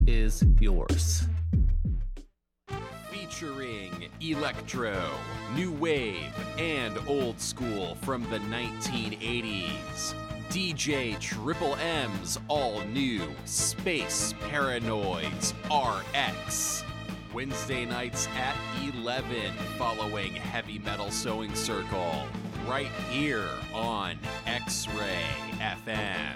is yours. Featuring electro, new wave, and old school from the 1980s. DJ Triple M's all-new Space Paranoids RX. Wednesday nights at 11 following Heavy Metal Sewing Circle. Right here on X-Ray FM.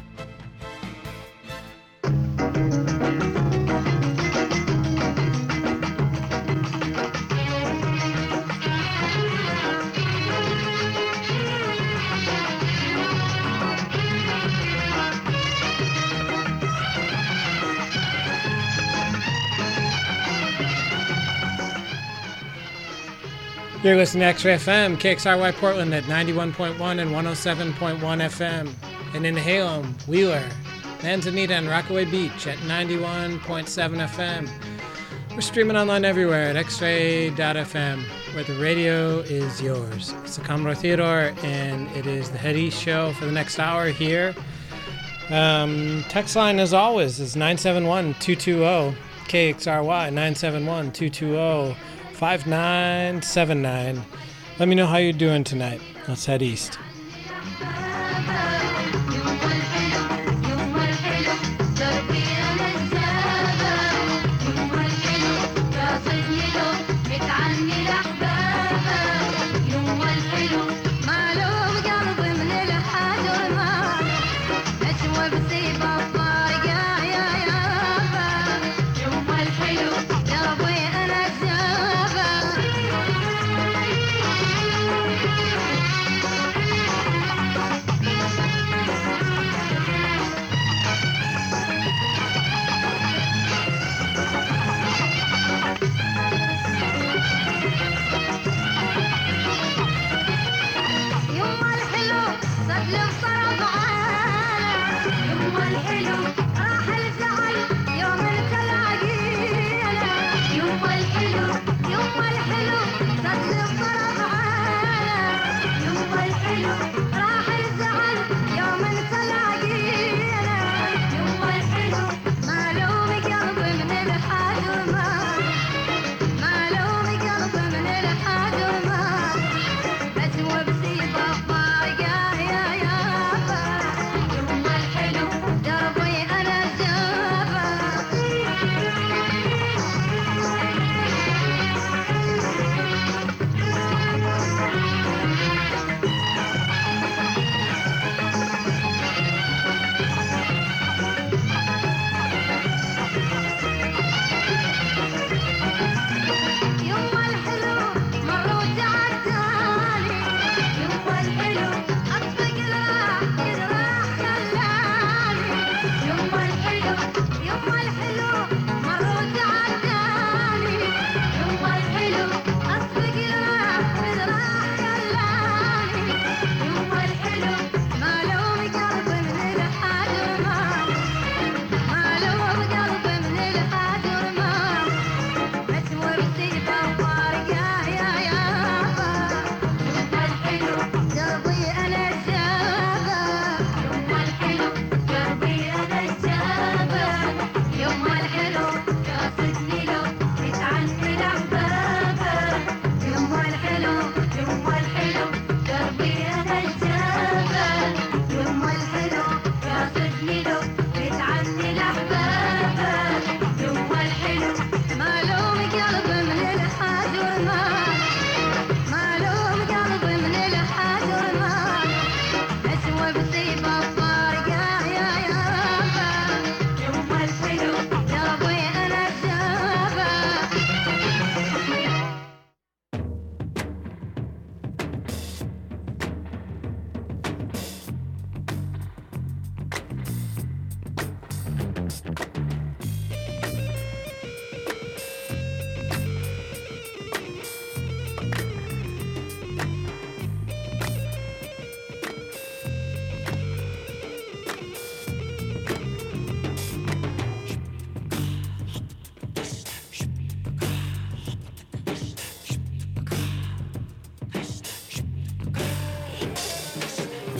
You're listening to X-Ray FM, KXRY Portland at 91.1 and 107.1 FM. And in Halem, Wheeler, Manzanita, and Rockaway Beach at 91.7 FM. We're streaming online everywhere at xray.fm, where the radio is yours. It's the Commodore Theodore, and it is the Head East show for the next hour here. Text line, as always, is 971-220, KXRY, 971-220-5979. Let me know how you're doing tonight. Let's head east.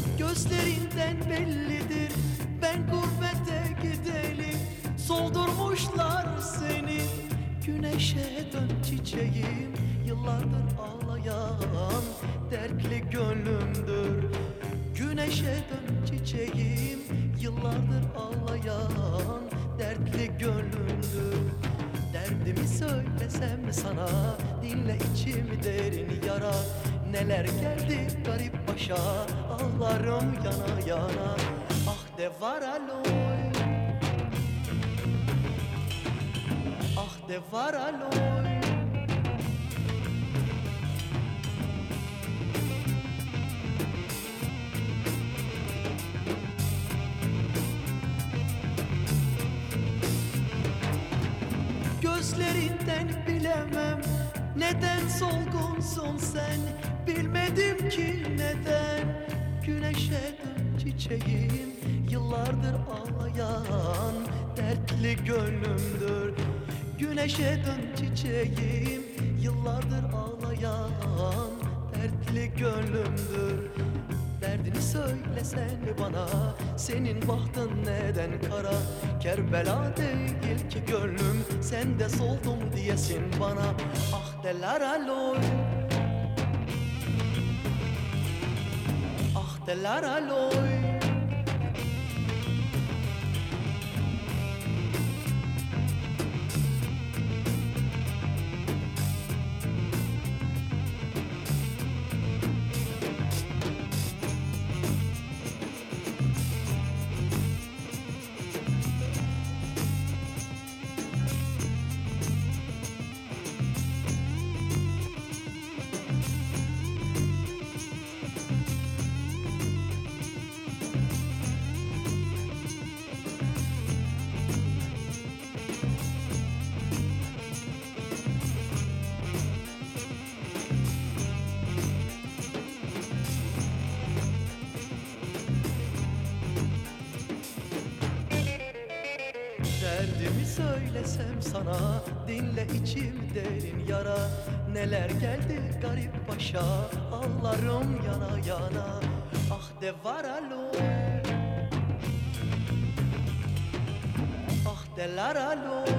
Gözlerinden bellidir ben gurbete gidelim. Soldurmuş kuşlar seni. Güneşe dön çiçeğim, yıllardır ağlayan dertli gönlümdür. Güneşe dön çiçeğim, yıllardır ağlayan dertli gönlümdür. Derdimi söylesem sana, dinle içimi derin yara. Neler geldi garip başa, ağlarım yana yana. Ah de var aloy, ah de var aloy. Gözlerinden bilemem neden solgunsun sen. Bilmedim ki neden. Güneşe dön çiçeğim, yıllardır ağlayan dertli gönlümdür. Güneşe dön çiçeğim, yıllardır ağlayan dertli gönlümdür. Derdini söylesen bana, senin bahtın neden kara? Kerbela değil ki gönlüm, sen de soldum diyesin bana. Ah deler aloy, ah deler aloy. Derdimi söylesem sana, dinle içim derin yara. Neler geldi garip başa, ağlarım yana yana. Ah de var aloy, ah deler aloy.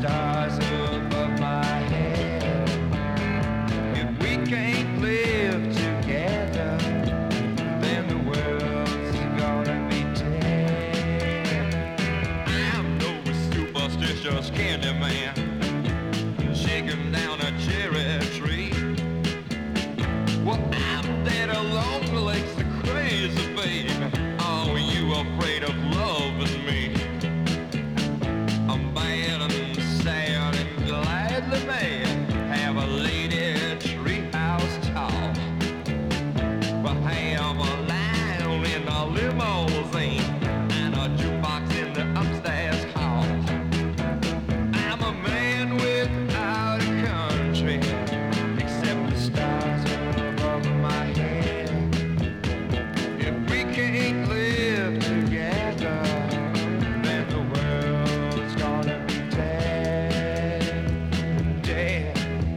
stars above my head. If we can't live together, then the world's gonna be dead. I'm no superstitious candy man, shaking down a cherry tree. Well, I'm dead alone, like the crazy baby. Oh, you afraid of loving me? I'm bad and sad and gladly mad. Have a lady treehouse talk, but have a lounge in a limousine and a jukebox in the upstairs hall. I'm a man without a country, except the stars above my head. If we can't live together, then the world's gonna be dead. Dead.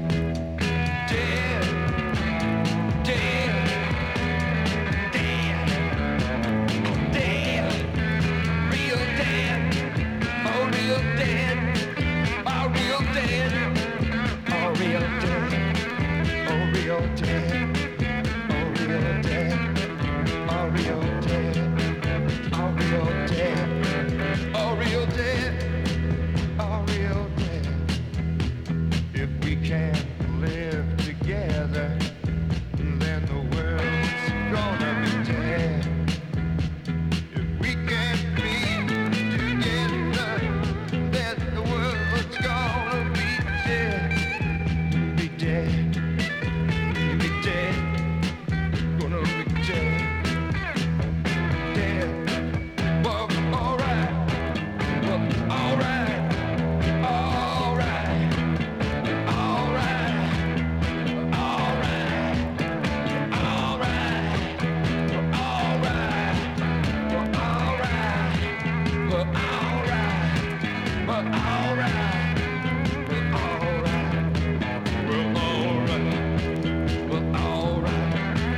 Dead. Dead. Dead. Dead. Real dead. Oh, real dead. Oh, real dead. Oh, real dead. Oh, real dead. Oh, real dead. Oh, real dead. Oh, real dead. Oh, real dead. Oh, real dead. If we can't live together, then the world's gonna be dead. If we can't be together, then the world's gonna be dead. Be dead. Be dead. Gonna be dead. Dead. Well, alright. Well, alright. Alright. Alright. Alright. Alright. Alright. Well, alright. Well, alright. Well, alright. Well, alright. Well, alright. Well, alright.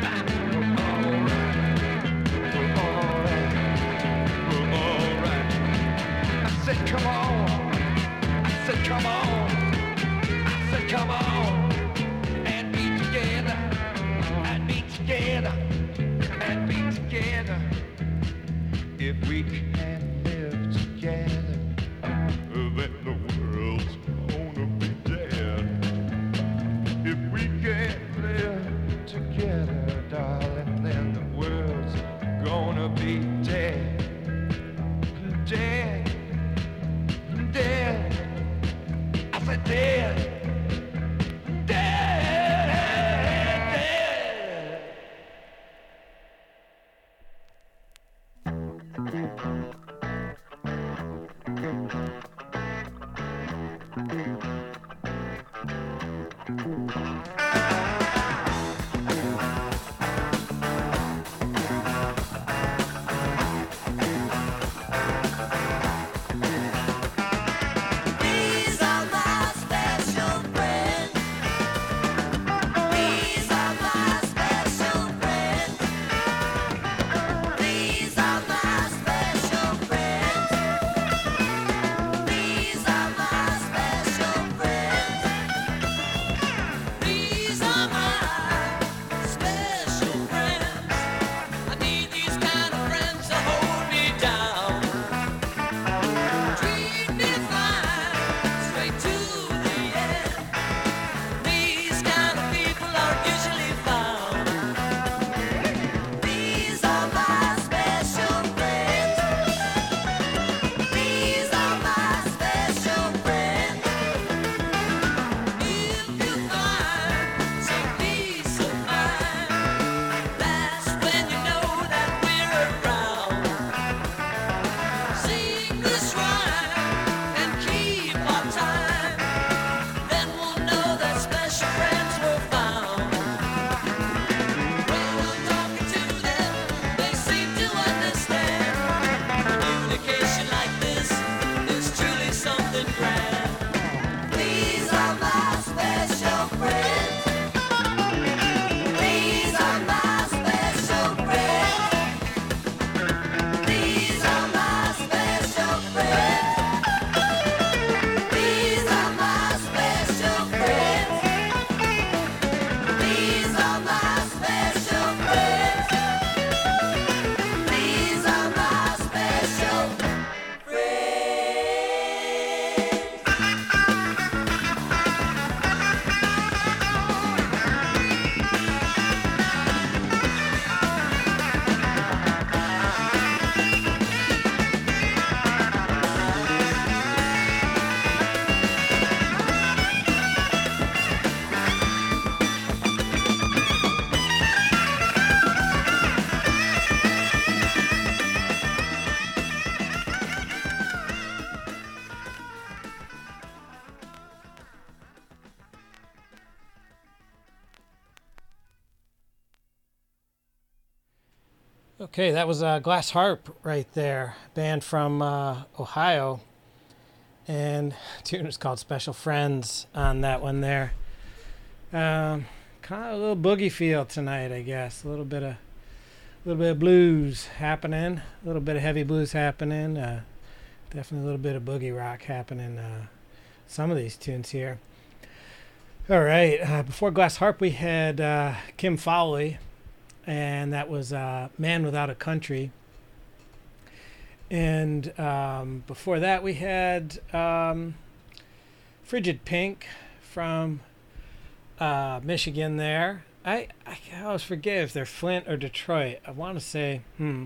I said, come on. I said, come on. I said, come on. And be together. And be together. And be together. If we can't live together, then the world's gonna be dead. If we can't live together, darling, then the world's gonna be dead. Dead. Dead. I said dead. Dead. Dead. These are my special friends. These are my special friends. These are my special friends. These are my special friends. Okay, that was Glass Harp right there, band from Ohio, and the tune is called Special Friends on that one there. Kind of a little boogie feel tonight, I guess. A little bit of blues happening, a little bit of heavy blues happening, definitely a little bit of boogie rock happening. Some of these tunes here. All right, before Glass Harp, we had Kim Fowley, and that was Man Without a Country. And before that, we had Frigid Pink from Michigan there. I always forget if they're Flint or Detroit. I want to say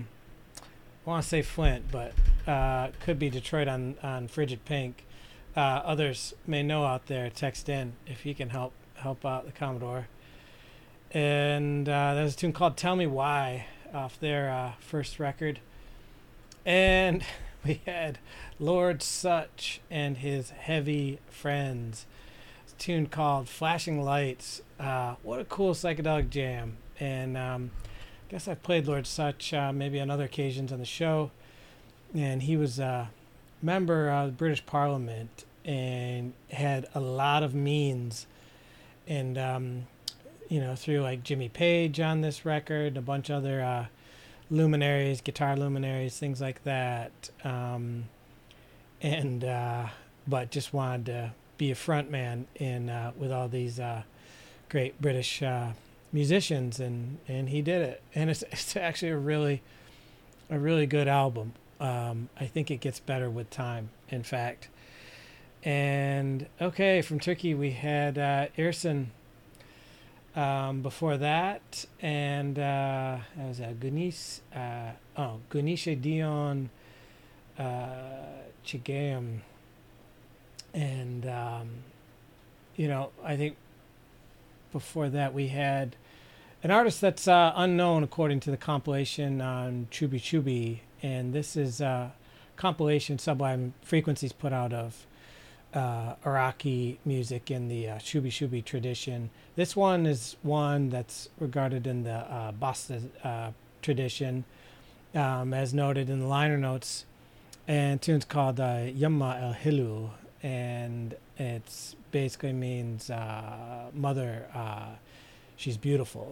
Flint, but could be Detroit on Frigid Pink. Others may know out there. Text in if you can help out the Commodore. And there's a tune called "Tell Me Why" off their first record. And we had Lord Sutch and his Heavy Friends. It's a tune called "Flashing Lights." What a cool psychedelic jam. And I guess I've played Lord Sutch maybe on other occasions on the show. And he was a member of the British Parliament and had a lot of means. And, through like Jimmy Page on this record, a bunch of other luminaries, guitar luminaries, things like that. But just wanted to be a front man with all these great British musicians, and he did it. And it's actually a really good album. I think it gets better with time, in fact. And okay, from Turkey we had Ersin before that, and that was Gunishe Dion Chigayam. And I think before that we had an artist that's unknown according to the compilation on Chubi Chubi, and this is a compilation Sublime Frequencies put out of Iraqi music in the Shubi Shubi tradition. This one is one that's regarded in the Basta tradition, as noted in the liner notes, and tune's called Yamma El Hilul, and it's basically means mother, she's beautiful.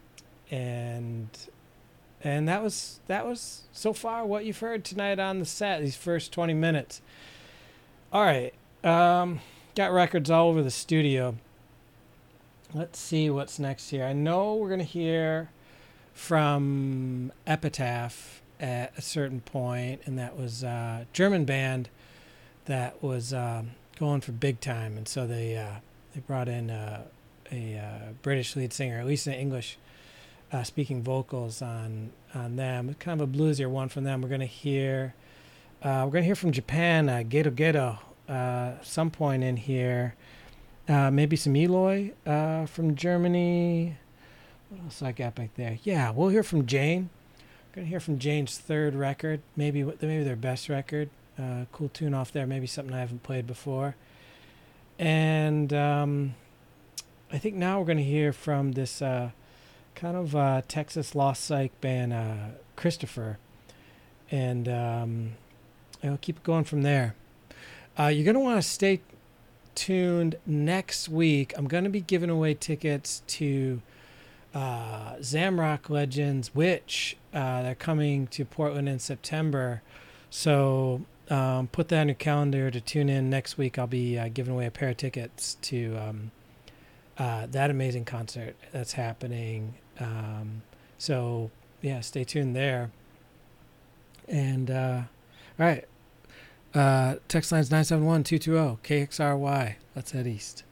And that was so far what you've heard tonight on the set, these first 20 minutes. All right. Got records all over the studio. Let's see what's next here. I know we're going to hear from Epitaph at a certain point, and that was a German band that was going for big time, and so they brought in a British lead singer, at least an English speaking vocals on them. Kind of a bluesier one from them. We're going to hear from Japan, Geto Geto. Some point in here, maybe some Eloy from Germany. What else I got back there? Yeah, we'll hear from Jane. We're gonna hear from Jane's third record, maybe their best record. Cool tune off there, maybe something I haven't played before. And I think now we're gonna hear from this kind of Texas Lost Psych band, Christopher, and I'll keep it going from there. You're going to want to stay tuned next week. I'm going to be giving away tickets to Zamrock Legends, which they're coming to Portland in September. So put that on your calendar to tune in next week. I'll be giving away a pair of tickets to that amazing concert that's happening. So, yeah, stay tuned there. And, all right. Text line's 971-220 KXRY. Let's head east.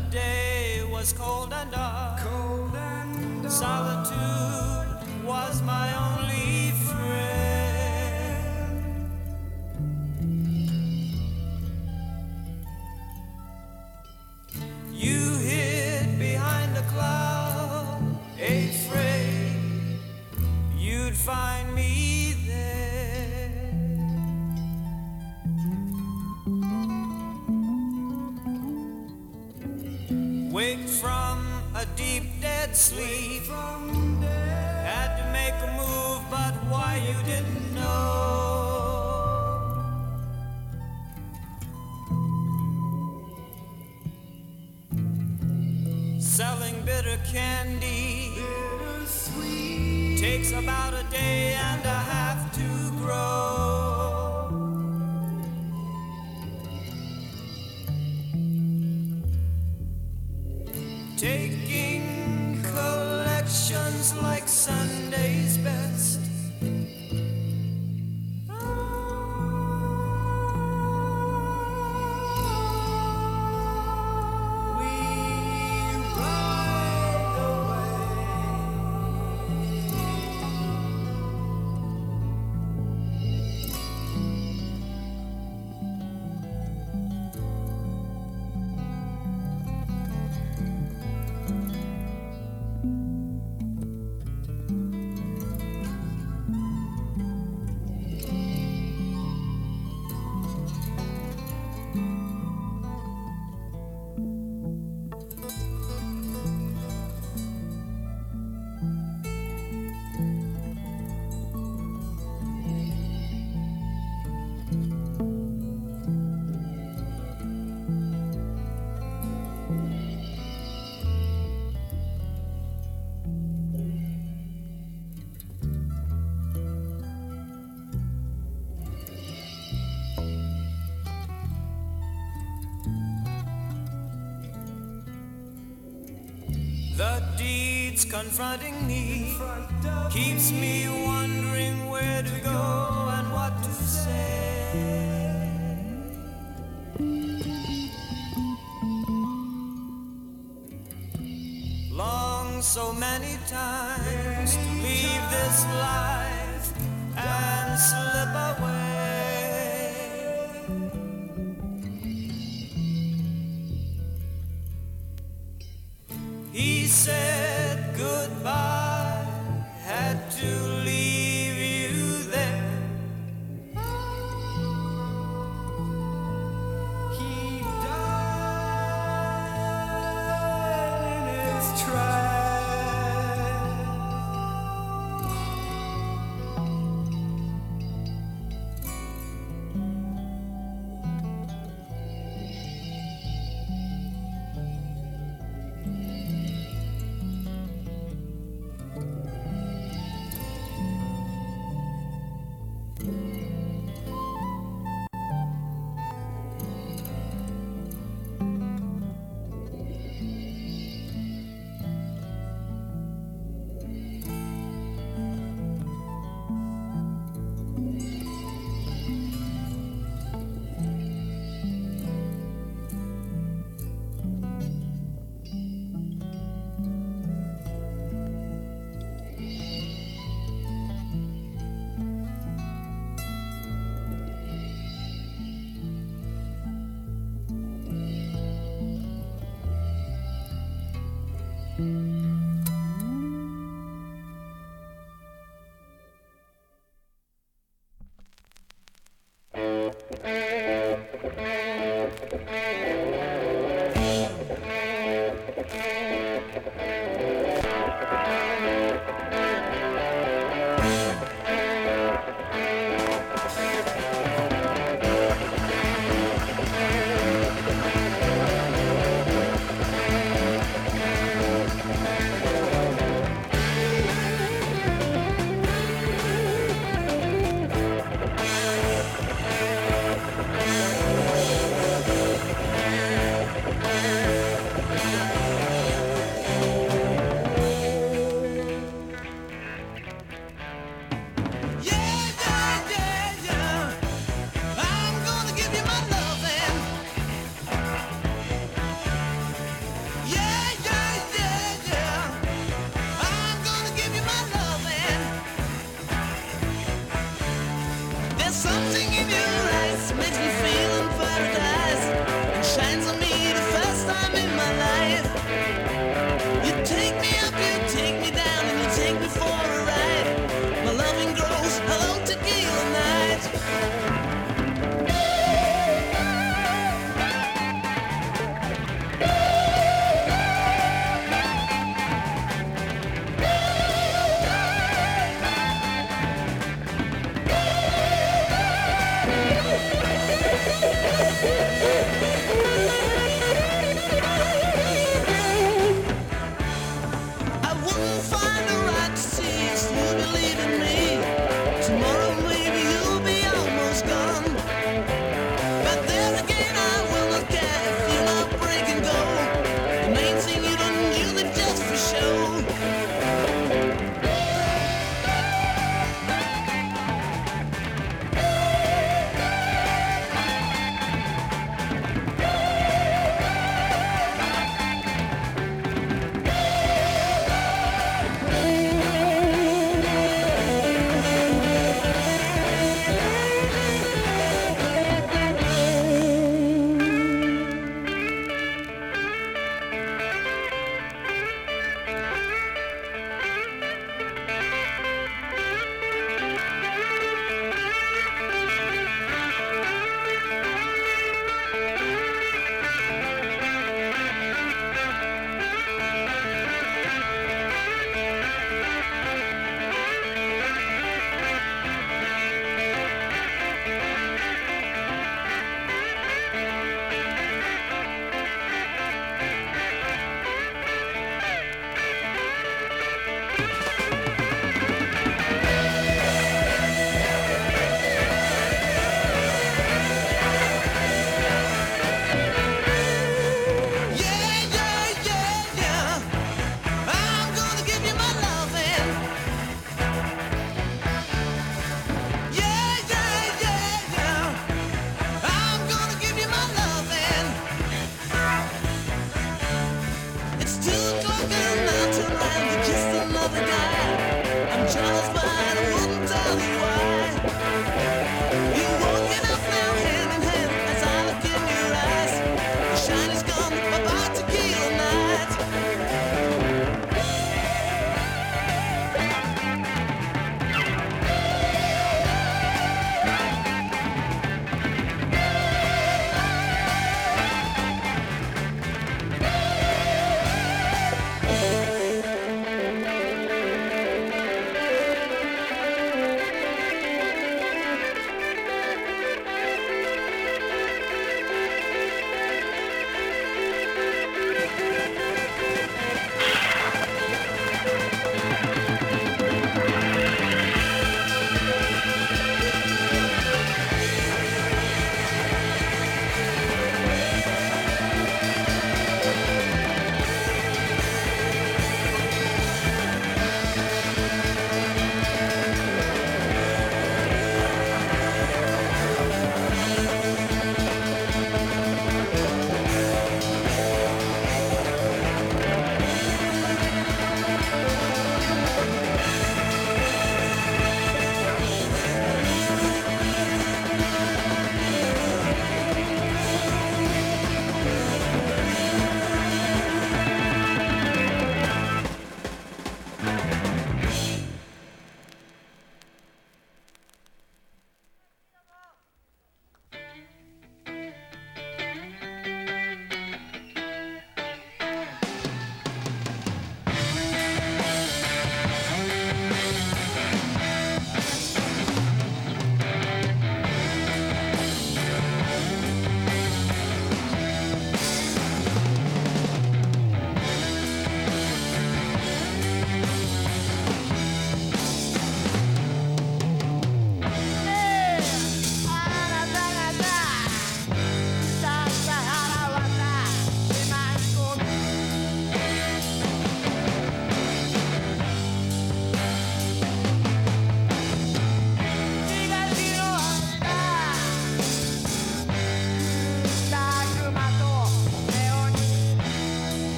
day was cold and dark. Solitude was my only friend. You hid behind a cloud, afraid you'd find me there. Wake from a deep dead sleep, had to make a move, but why you didn't know. Selling bitter candy, takes about a day and a half to grow. Taking collections like Sunday's best. We ride the deeds confronting me, keeps me wondering where to go and what to say. Long so many times to leave this life and slip away. He said goodbye, had to leave you there. He died in his tracks. Something in your eyes makes me feel in paradise and shines on me the first time in my life. You take me up, you take me down, and you take me for a ride. My loving grows, hello tequila night. I wouldn't find the right to see if you believe in me. Tomorrow maybe you'll be almost gone. But then again I will not care if you not break and go. The main thing you don't use it just for show.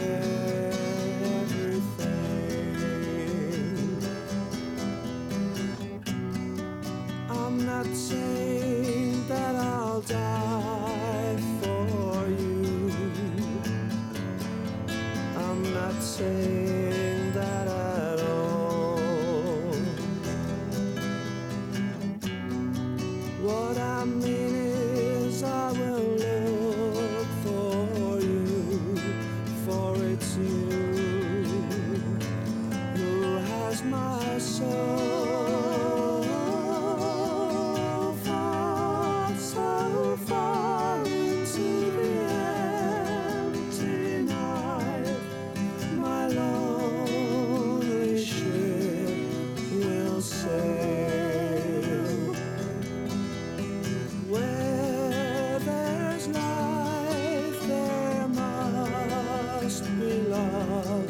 everything. I'm not saying that I'll die for you. I'm not saying that at all. What I mean is I will look for you, for it's you who has my soul. Far, so far into the empty night, my lonely ship will sail. Where there's life, there must be love.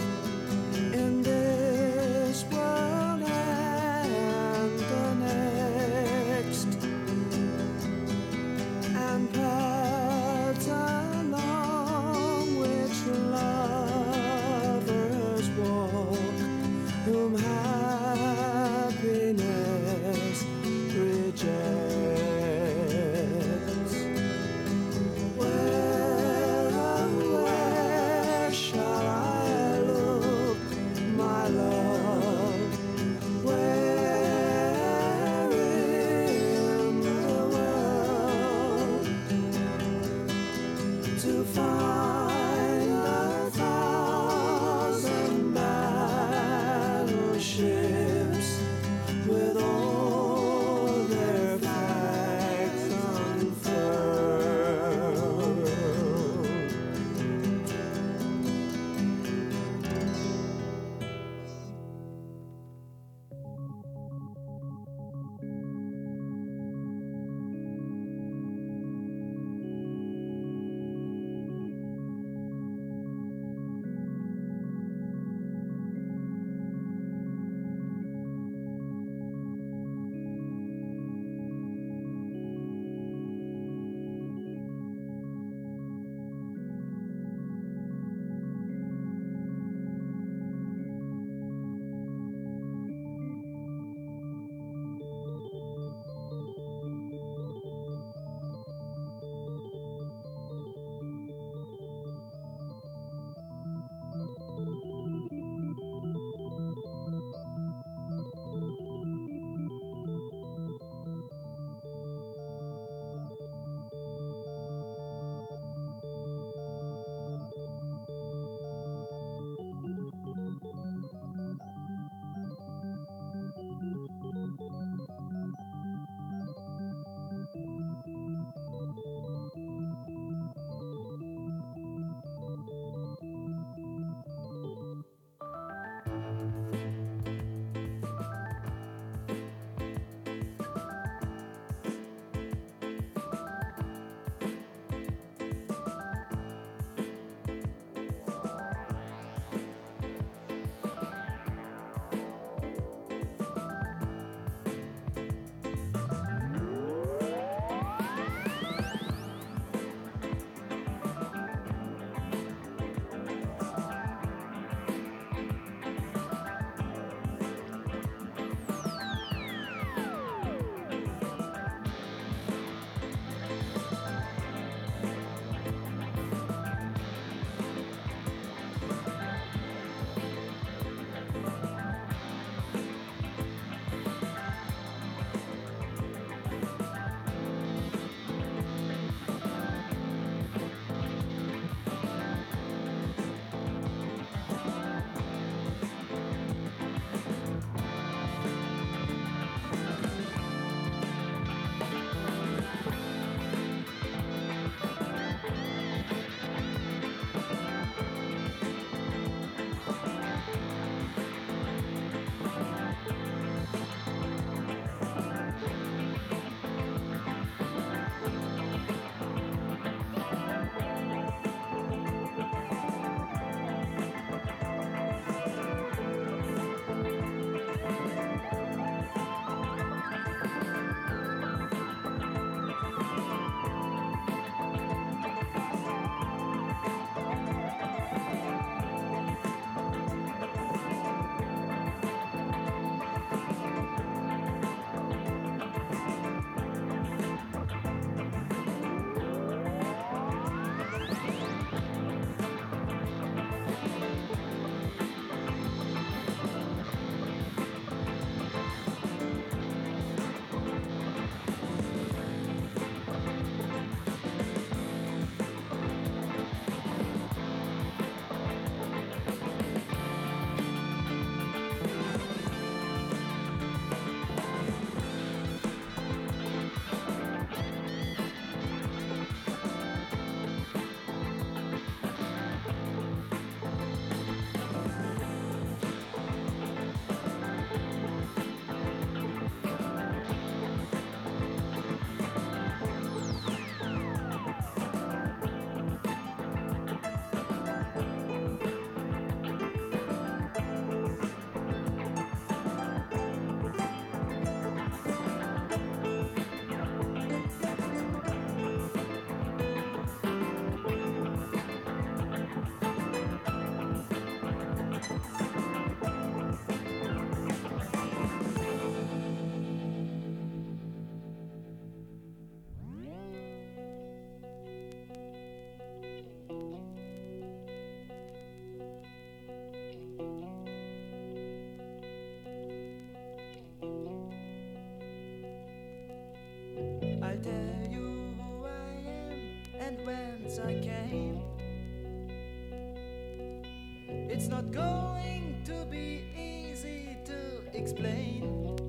It's not going to be easy to explain.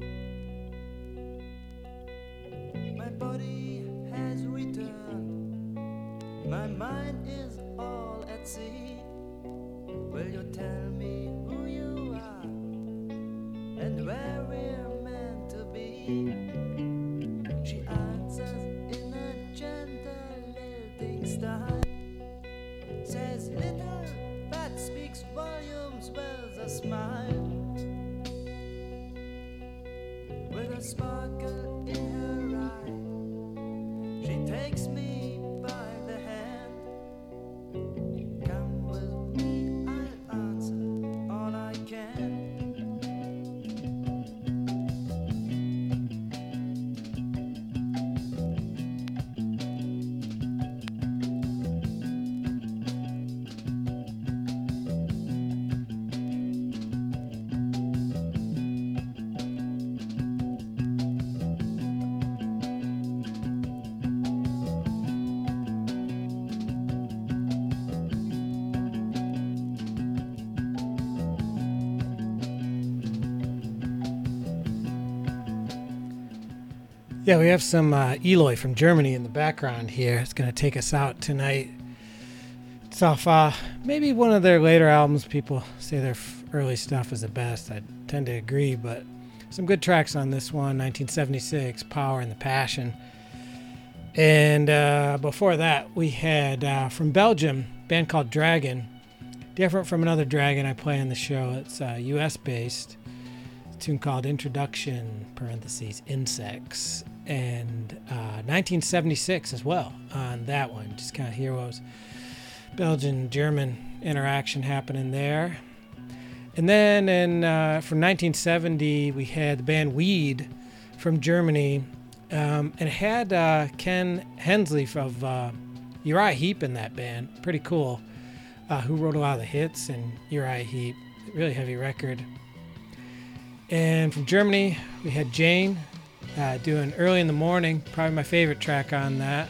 My body has returned, my mind is all at sea. Will you tell me who you are and where we're meant to be? She answers in a gentle lilting style, says little but speaks volumes with a smile, with a sparkle in her eye. She takes me by the hand. Come with me, I'll answer all I can. Yeah, we have some Eloy from Germany in the background here. It's going to take us out tonight. It's off maybe one of their later albums. People say their early stuff is the best. I tend to agree, but some good tracks on this one, 1976, Power and the Passion. And before that, we had from Belgium, a band called Dragon. Different from another Dragon I play on the show. It's US-based. A tune called Introduction, parentheses, Insects. And 1976 as well on that one. Just kind of heroes. Belgian-German interaction happening there. And then from 1970, we had the band Weed from Germany. And it had Ken Hensley of Uriah Heep in that band. Pretty cool. Who wrote a lot of the hits, and Uriah Heep. Really heavy record. And from Germany, we had Jane doing Early in the Morning. Probably my favorite track on that.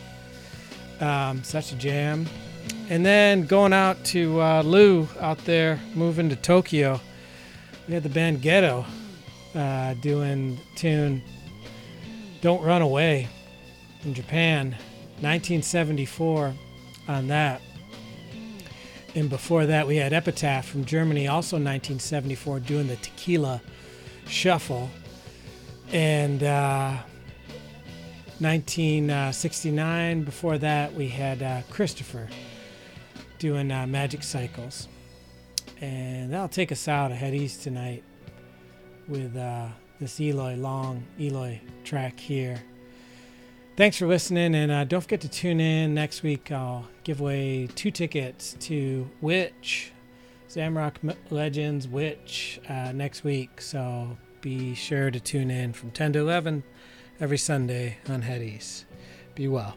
Such a jam. And then going out to Lou out there, moving to Tokyo, we had the band Ghetto doing the tune Don't Run Away from Japan, 1974 on that. And before that, we had Epitaph from Germany, also 1974, doing the Tequila Shuffle. And 1969, before that, we had Christopher doing Magic Cycles. And that'll take us out. I head east tonight with this long Eloy track here. Thanks for listening, and don't forget to tune in next week. I'll give away 2 tickets to Witch, Zamrock Legends Witch next week. So be sure to tune in from 10 to 11 every Sunday on Head East. Be well.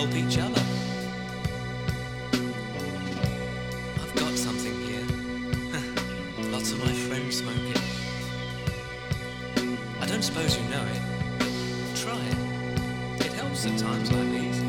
help each other. I've got something here. Lots of my friends smoke it. I don't suppose you know it. Try it. It helps at times like these.